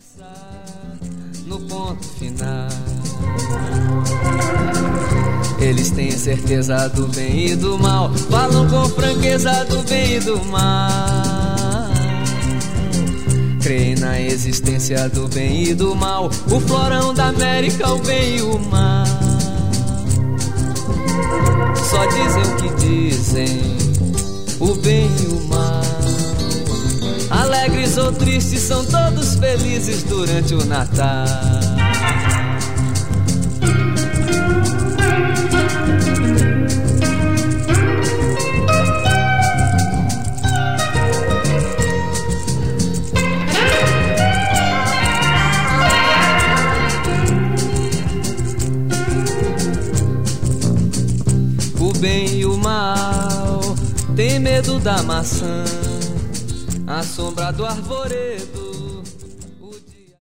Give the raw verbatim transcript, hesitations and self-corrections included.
No ponto final, eles têm certeza do bem e do mal, falam com franqueza do bem e do mal, creem na existência do bem e do mal, o florão da América, o bem e o mal. Só dizem o que dizem, o bem e o mal. Alegres ou tristes, são todos felizes durante o Natal. O bem e o mal têm medo da maçã, a sombra do arvoredo.